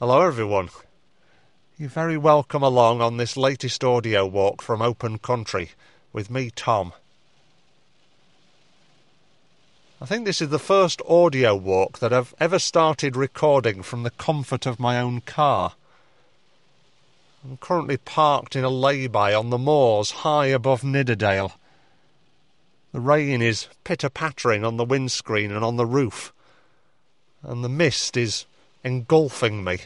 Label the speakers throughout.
Speaker 1: Hello everyone. You're very welcome along on this latest audio walk from Open Country with me, Tom. I think this is the first audio walk that I've ever started recording from the comfort of my own car. I'm currently parked in a lay-by on the moors high above Nidderdale. The rain is pitter-pattering on the windscreen and on the roof, and the mist is engulfing me.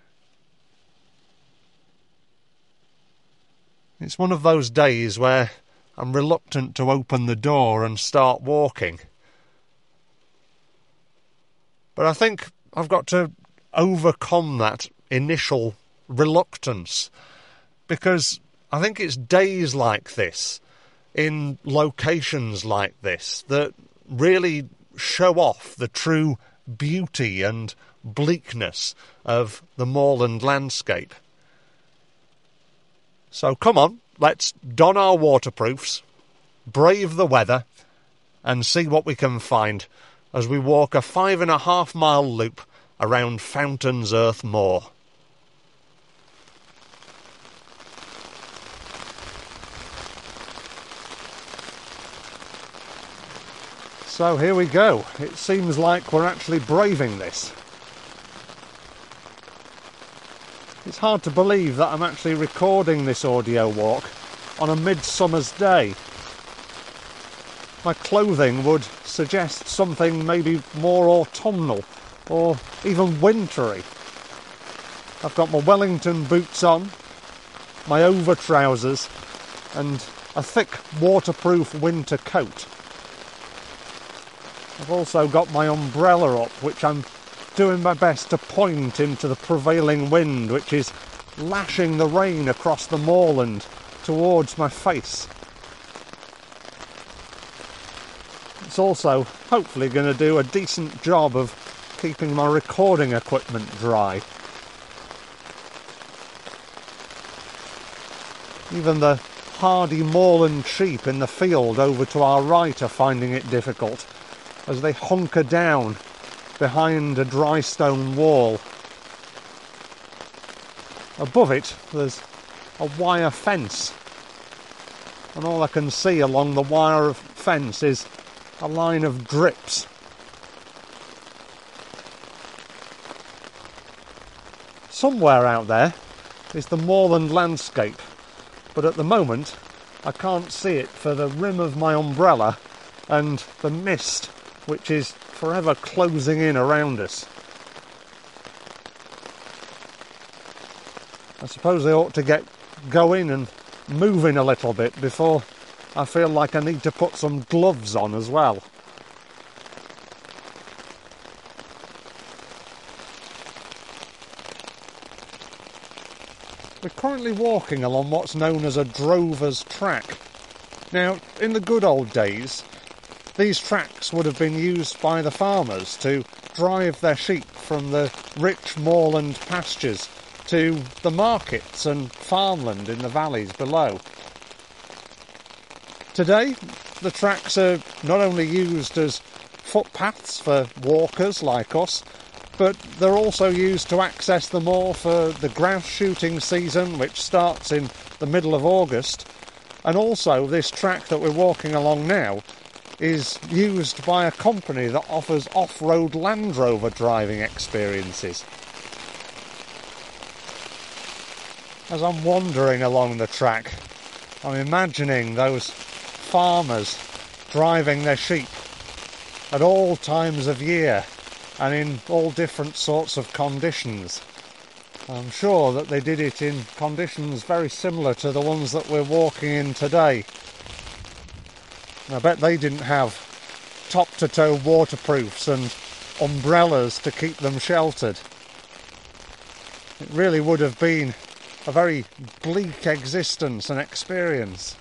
Speaker 1: It's one of those days where I'm reluctant to open the door and start walking. But I think I've got to overcome that initial reluctance, because I think it's days like this, in locations like this, that really show off the true beauty and bleakness of the moorland landscape. So come on, let's don our waterproofs, brave the weather, and see what we can find as we walk a 5.5 mile loop around Fountains Earth Moor. So here we go. It seems like we're actually braving this. It's hard to believe that I'm actually recording this audio walk on a midsummer's day. My clothing would suggest something maybe more autumnal or even wintry. I've got my Wellington boots on, my over trousers and a thick waterproof winter coat. I've also got my umbrella up, which I'm doing my best to point into the prevailing wind, which is lashing the rain across the moorland towards my face. It's also hopefully going to do a decent job of keeping my recording equipment dry. Even the hardy moorland sheep in the field over to our right are finding it difficult as they hunker down behind a dry stone wall. Above it there's a wire fence, and all I can see along the wire of fence is a line of drips. Somewhere out there is the moorland landscape, but at the moment I can't see it for the rim of my umbrella and the mist which is forever closing in around us. I suppose I ought to get going and moving a little bit before I feel like I need to put some gloves on as well. We're currently walking along what's known as a drover's track. Now, in the good old days, these tracks would have been used by the farmers to drive their sheep from the rich moorland pastures to the markets and farmland in the valleys below. Today, the tracks are not only used as footpaths for walkers like us, but they're also used to access the moor for the grouse shooting season, which starts in the middle of August, and also this track that we're walking along now is used by a company that offers off-road Land Rover driving experiences. As I'm wandering along the track, I'm imagining those farmers driving their sheep at all times of year and in all different sorts of conditions. I'm sure that they did it in conditions very similar to the ones that we're walking in today. I bet they didn't have top-to-toe waterproofs and umbrellas to keep them sheltered. It really would have been a very bleak existence and experience,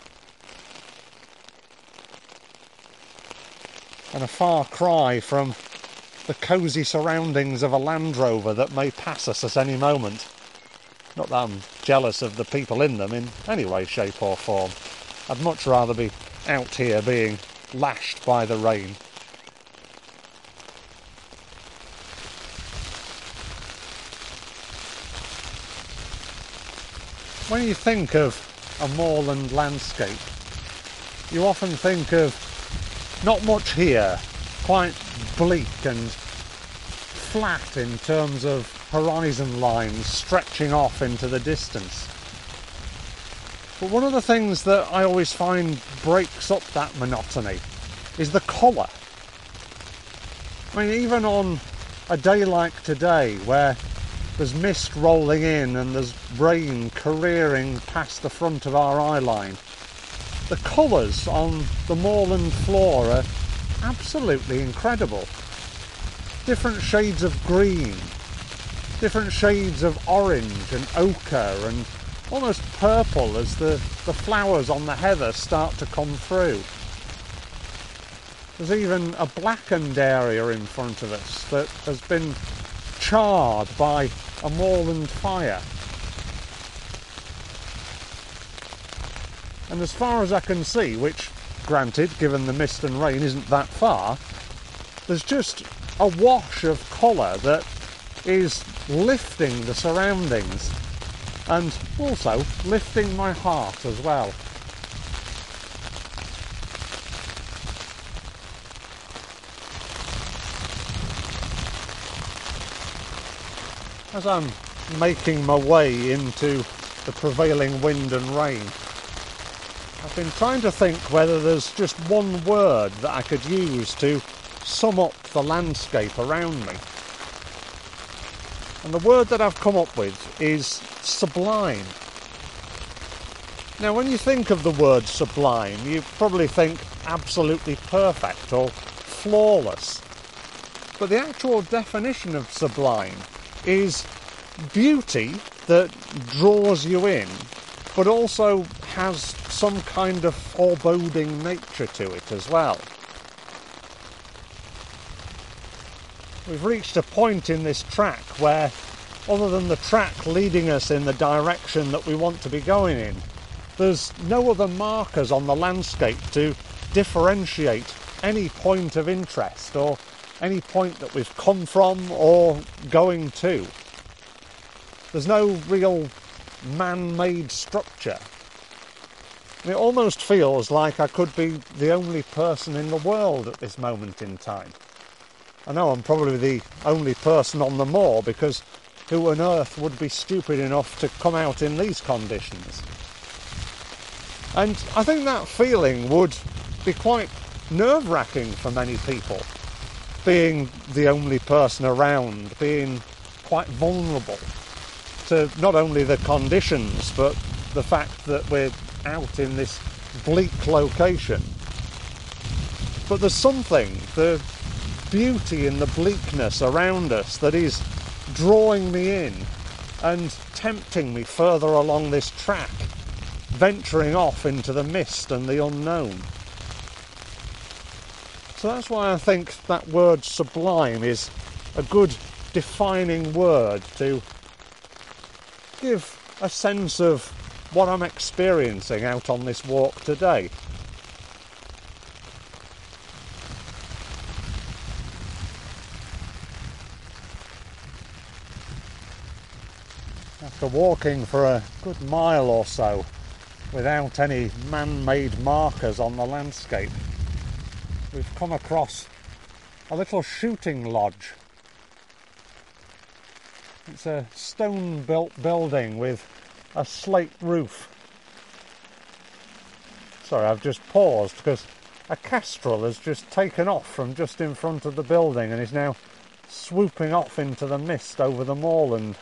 Speaker 1: and a far cry from the cosy surroundings of a Land Rover that may pass us at any moment. Not that I'm jealous of the people in them in any way, shape or form. I'd much rather be out here being lashed by the rain. when you think of a moorland landscape, you often think of not much here, quite bleak and flat in terms of horizon lines stretching off into the distance. But one of the things that I always find breaks up that monotony is the colour. I mean, even on a day like today, where there's mist rolling in and there's rain careering past the front of our eye line, the colours on the moorland floor are absolutely incredible. Different shades of green, different shades of orange and ochre and almost purple as the flowers on the heather start to come through. There's even a blackened area in front of us that has been charred by a moorland fire. And as far as I can see, which, granted, given the mist and rain, isn't that far, there's just a wash of colour that is lifting the surroundings and also lifting my heart as well. As I'm making my way into the prevailing wind and rain, I've been trying to think whether there's just one word that I could use to sum up the landscape around me. And the word that I've come up with is sublime. Now, when you think of the word sublime, you probably think absolutely perfect or flawless. But the actual definition of sublime is beauty that draws you in, but also has some kind of foreboding nature to it as well. We've reached a point in this track where, other than the track leading us in the direction that we want to be going in, there's no other markers on the landscape to differentiate any point of interest or any point that we've come from or going to. There's no real man-made structure. It almost feels like I could be the only person in the world at this moment in time. I know I'm probably the only person on the moor, because who on earth would be stupid enough to come out in these conditions? And I think that feeling would be quite nerve-wracking for many people, being the only person around, being quite vulnerable to not only the conditions, but the fact that we're out in this bleak location. But there's something, the beauty in the bleakness around us, that is drawing me in and tempting me further along this track, venturing off into the mist and the unknown. So that's why I think that word sublime is a good defining word to give a sense of what I'm experiencing out on this walk today. After walking for a good mile or so without any man-made markers on the landscape, we've come across a little shooting lodge. It's a stone-built building with a slate roof. Sorry, I've just paused because a kestrel has just taken off from just in front of the building and is now swooping off into the mist over the moorland.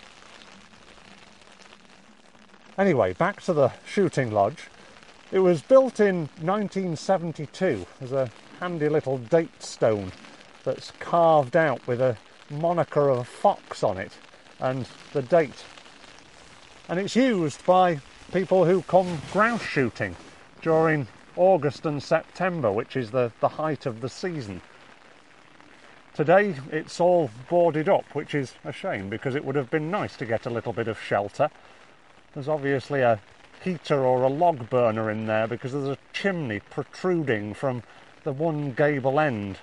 Speaker 1: Anyway, back to the shooting lodge. It was built in 1972 as a handy little date stone that's carved out with a moniker of a fox on it and the date. And it's used by people who come grouse shooting during August and September, which is the height of the season. Today it's all boarded up, which is a shame because it would have been nice to get a little bit of shelter. There's obviously a heater or a log burner in there because there's a chimney protruding from the one gable end.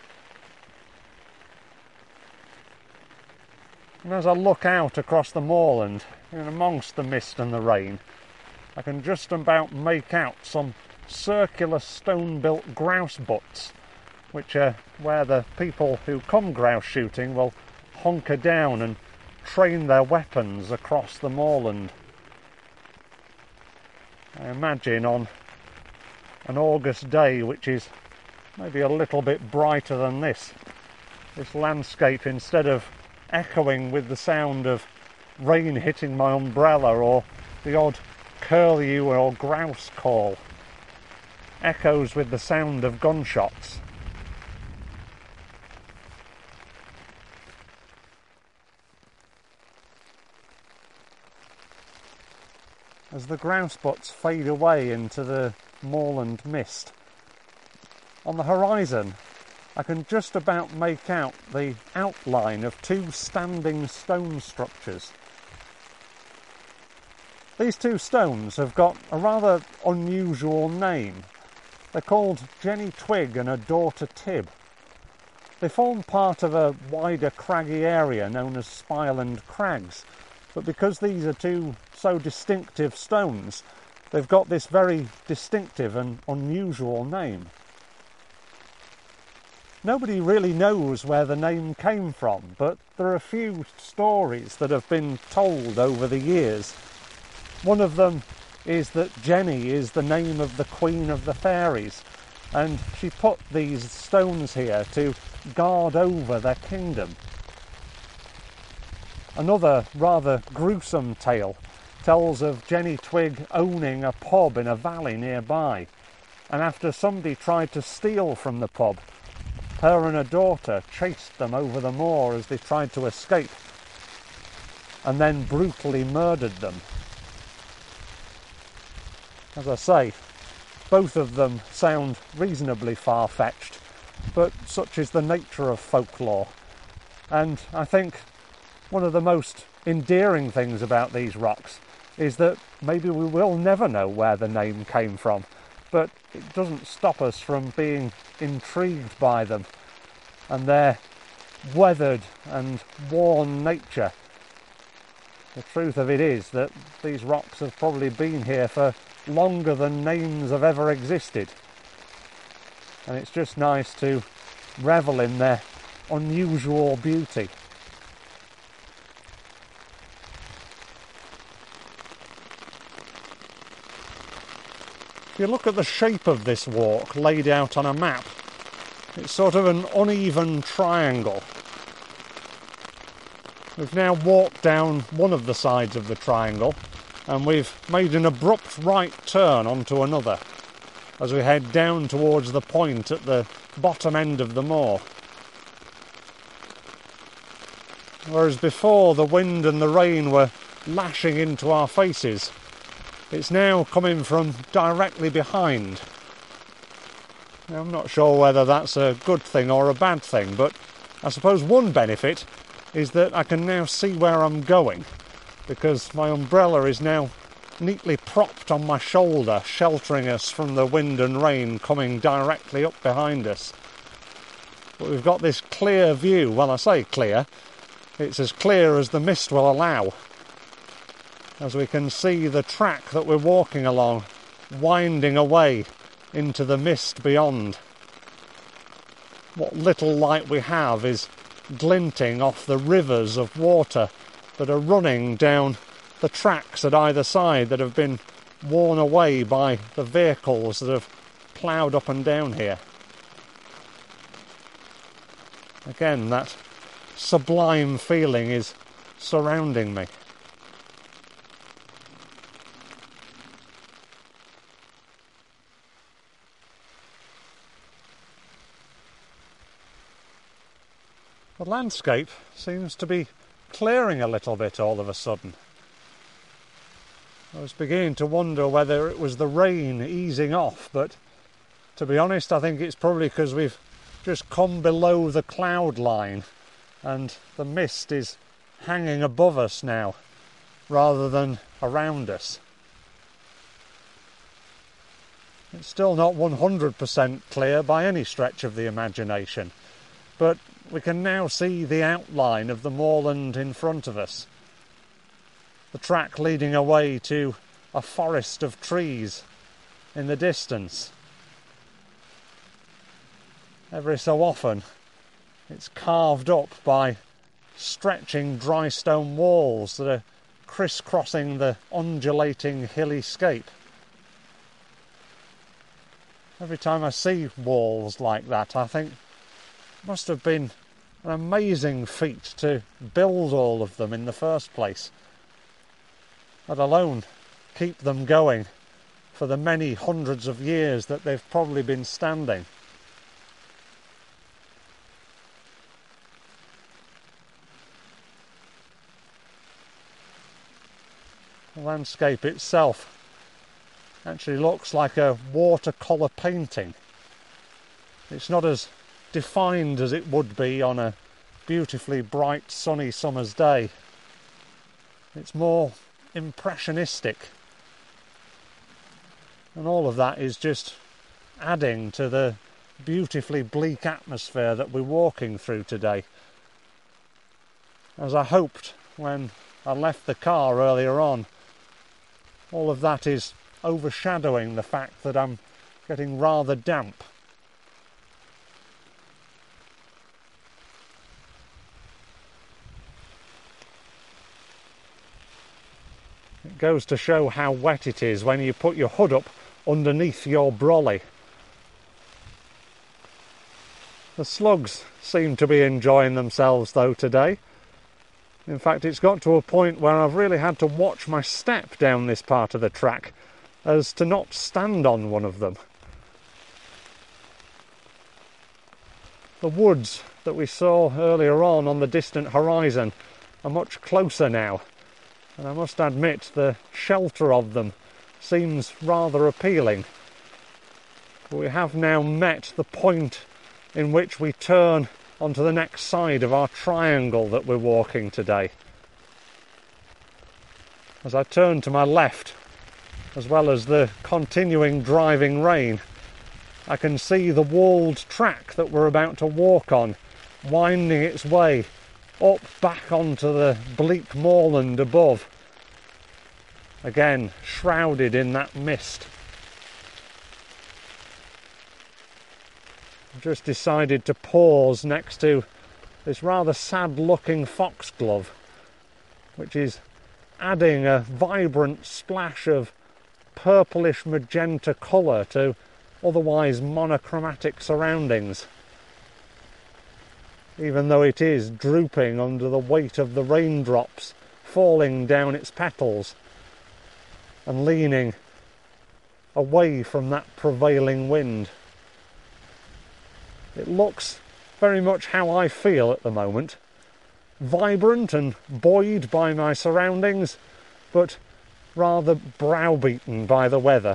Speaker 1: And as I look out across the moorland, in amongst the mist and the rain, I can just about make out some circular stone-built grouse butts, which are where the people who come grouse shooting will hunker down and train their weapons across the moorland. I imagine on an August day, which is maybe a little bit brighter than this landscape, instead of echoing with the sound of rain hitting my umbrella or the odd curlew or grouse call, echoes with the sound of gunshots. As the grouse butts fade away into the moorland mist, on the horizon I can just about make out the outline of two standing stone structures. These two stones have got a rather unusual name. They're called Jenny Twig and her daughter Tib. They form part of a wider craggy area known as Spyland Crags, but because these are two so distinctive stones, they've got this very distinctive and unusual name. Nobody really knows where the name came from, but there are a few stories that have been told over the years. One of them is that Jenny is the name of the Queen of the Fairies, and she put these stones here to guard over their kingdom. Another rather gruesome tale tells of Jenny Twig owning a pub in a valley nearby, and after somebody tried to steal from the pub, her and her daughter chased them over the moor as they tried to escape, and then brutally murdered them. As I say, both of them sound reasonably far-fetched, but such is the nature of folklore. And I think one of the most endearing things about these rocks is that maybe we will never know where the name came from, but it doesn't stop us from being intrigued by them and their weathered and worn nature. The truth of it is that these rocks have probably been here for longer than names have ever existed, and it's just nice to revel in their unusual beauty. If you look at the shape of this walk laid out on a map, it's sort of an uneven triangle. We've now walked down one of the sides of the triangle, and we've made an abrupt right turn onto another as we head down towards the point at the bottom end of the moor. Whereas before the wind and the rain were lashing into our faces, it's now coming from directly behind. Now, I'm not sure whether that's a good thing or a bad thing, but I suppose one benefit is that I can now see where I'm going, because my umbrella is now neatly propped on my shoulder, sheltering us from the wind and rain coming directly up behind us. But we've got this clear view. Well, I say clear, it's as clear as the mist will allow, as we can see the track that we're walking along winding away into the mist beyond. What little light we have is glinting off the rivers of water that are running down the tracks at either side that have been worn away by the vehicles that have ploughed up and down here. Again, that sublime feeling is surrounding me. The landscape seems to be clearing a little bit all of a sudden. I was beginning to wonder whether it was the rain easing off, but to be honest, I think it's probably because we've just come below the cloud line and the mist is hanging above us now rather than around us. It's still not 100% clear by any stretch of the imagination, but we can now see the outline of the moorland in front of us. The track leading away to a forest of trees in the distance. Every so often it's carved up by stretching dry stone walls that are crisscrossing the undulating hilly scape. Every time I see walls like that, I think it must have been an amazing feat to build all of them in the first place, let alone keep them going for the many hundreds of years that they've probably been standing. The landscape itself actually looks like a watercolour painting. It's not as defined as it would be on a beautifully bright sunny summer's day. It's more impressionistic, and all of that is just adding to the beautifully bleak atmosphere that we're walking through today. As I hoped when I left the car earlier on, all of that is overshadowing the fact that I'm getting rather damp. It goes to show how wet it is when you put your hood up underneath your brolly. The slugs seem to be enjoying themselves though today. In fact, it's got to a point where I've really had to watch my step down this part of the track as to not stand on one of them. The woods that we saw earlier on the distant horizon are much closer now, and I must admit the shelter of them seems rather appealing. But we have now met the point in which we turn onto the next side of our triangle that we're walking today. As I turn to my left, as well as the continuing driving rain, I can see the walled track that we're about to walk on winding its way up back onto the bleak moorland above, again shrouded in that mist. I've just decided to pause next to this rather sad looking foxglove, which is adding a vibrant splash of purplish magenta colour to otherwise monochromatic surroundings, even though it is drooping under the weight of the raindrops falling down its petals and leaning away from that prevailing wind. It looks very much how I feel at the moment, vibrant and buoyed by my surroundings, but rather browbeaten by the weather.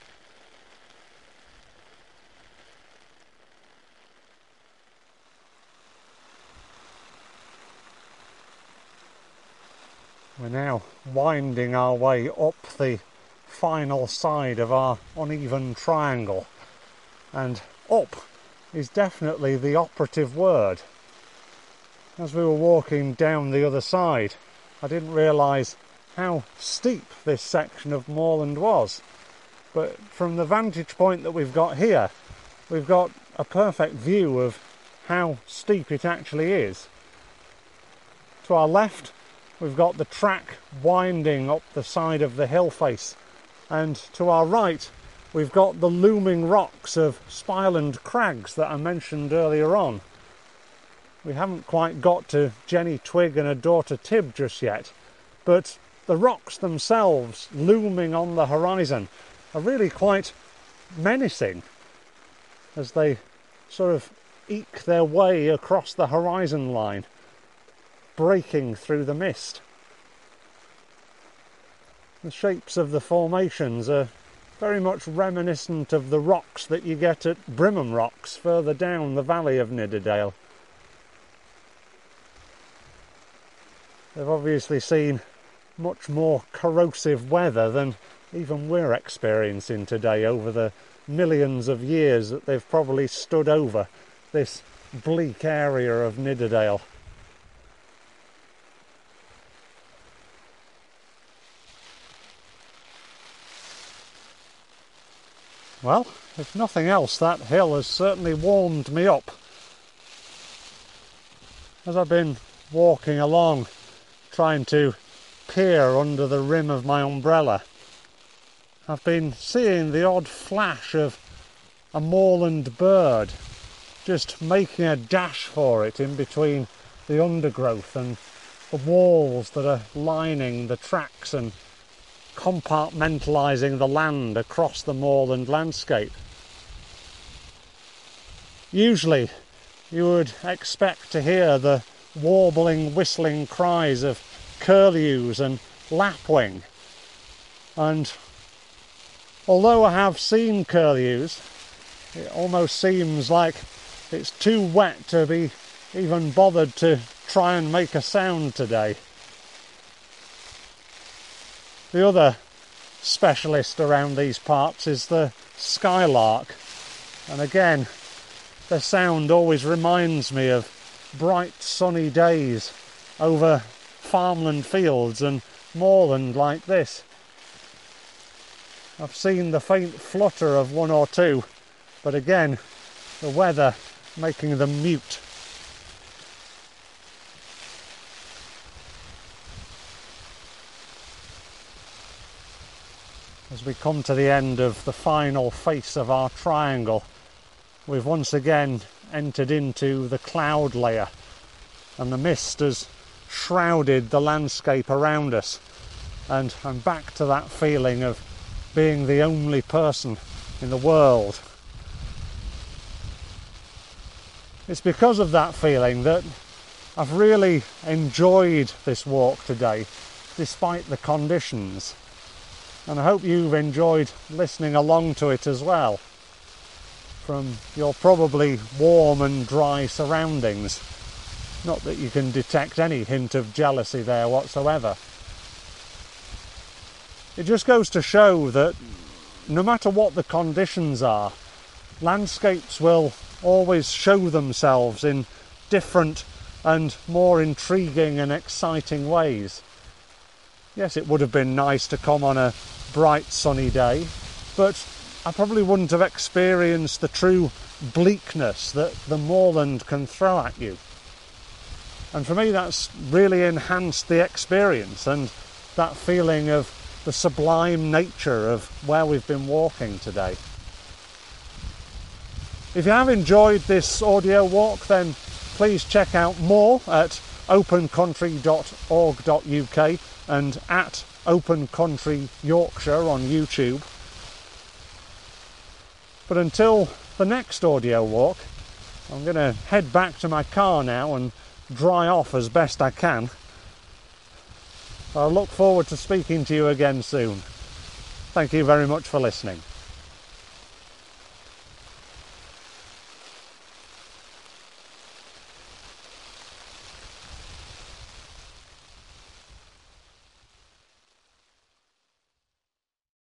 Speaker 1: We're now winding our way up the final side of our uneven triangle, and up is definitely the operative word. As we were walking down the other side, I didn't realise how steep this section of moorland was, but from the vantage point that we've got here, we've got a perfect view of how steep it actually is. To our left, we've got the track winding up the side of the hill face, and to our right we've got the looming rocks of Spyland Crags that I mentioned earlier on. We haven't quite got to Jenny Twig and her daughter Tib just yet, but the rocks themselves looming on the horizon are really quite menacing as they sort of eke their way across the horizon line, breaking through the mist. The shapes of the formations are very much reminiscent of the rocks that you get at Brimham Rocks further down the valley of Nidderdale. They've obviously seen much more corrosive weather than even we're experiencing today over the millions of years that they've probably stood over this bleak area of Nidderdale. Well, if nothing else, that hill has certainly warmed me up. As I've been walking along, trying to peer under the rim of my umbrella, I've been seeing the odd flash of a moorland bird just making a dash for it in between the undergrowth and the walls that are lining the tracks and compartmentalising the land across the moorland landscape. Usually you would expect to hear the warbling, whistling cries of curlews and lapwing, and although I have seen curlews, it almost seems like it's too wet to be even bothered to try and make a sound today. The other specialist around these parts is the skylark, and again the sound always reminds me of bright sunny days over farmland fields and moorland like this. I've seen the faint flutter of one or two, but again the weather making them mute. As we come to the end of the final face of our triangle, we've once again entered into the cloud layer, and the mist has shrouded the landscape around us, and I'm back to that feeling of being the only person in the world. It's because of that feeling that I've really enjoyed this walk today, despite the conditions. And I hope you've enjoyed listening along to it as well, from your probably warm and dry surroundings. Not that you can detect any hint of jealousy there whatsoever. It just goes to show that no matter what the conditions are, landscapes will always show themselves in different and more intriguing and exciting ways. Yes, it would have been nice to come on a bright sunny day, but I probably wouldn't have experienced the true bleakness that the moorland can throw at you. And for me, that's really enhanced the experience and that feeling of the sublime nature of where we've been walking today. If you have enjoyed this audio walk, then please check out more at opencountry.org.uk and at Open Country Yorkshire on YouTube. But until the next audio walk, I'm going to head back to my car now and dry off as best I can. I look forward to speaking to you again soon. Thank you very much for listening.